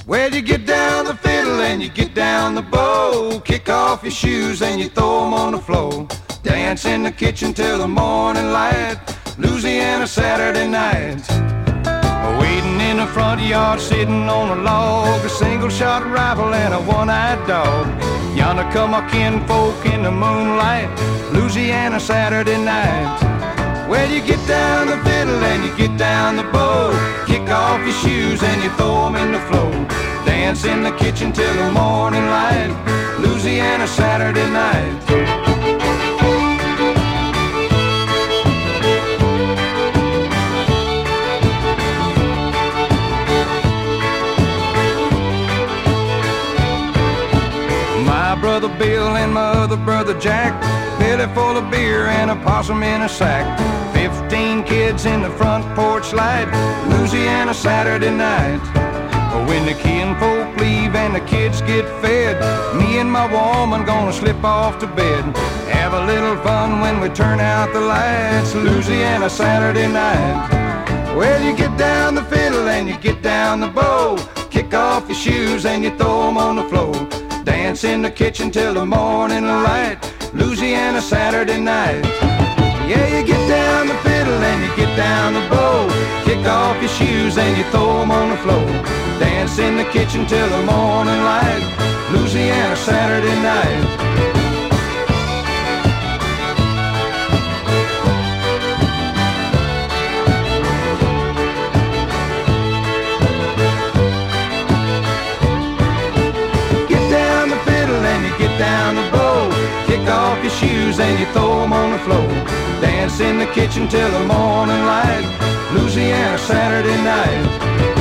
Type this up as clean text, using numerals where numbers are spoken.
Well, you get down the fiddle and you get down the bow, kick off your shoes and you throw 'em on the floor. Dance in the kitchen till the morning light, Louisiana Saturday night. Waiting in the front yard, sitting on a log, a single-shot rifle and a one-eyed dog. Yonder come our kinfolk in the moonlight, Louisiana Saturday night. Well, you get down the fiddle and you get down the bow, kick off your shoes and you throw 'em in the floor. Dance in the kitchen till the morning light, Louisiana Saturday night. Brother Bill and my other brother Jack, belly full of beer and a possum in a sack. 15 kids in the front porch light, Louisiana Saturday night. When the kinfolk leave and the kids get fed, me and my woman gonna slip off to bed. Have a little fun when we turn out the lights, Louisiana Saturday night. Well, you get down the fiddle and you get down the bow, kick off your shoes and you throw 'em on the floor. Dance in the kitchen till the morning light, Louisiana Saturday night. Yeah, you get down the fiddle and you get down the bow, kick off your shoes and you throw 'em on the floor. Dance in the kitchen till the morning light, Louisiana Saturday night. Down the bow, kick off your shoes and you throw 'em on the floor. Dance in the kitchen till the morning light, Louisiana Saturday night.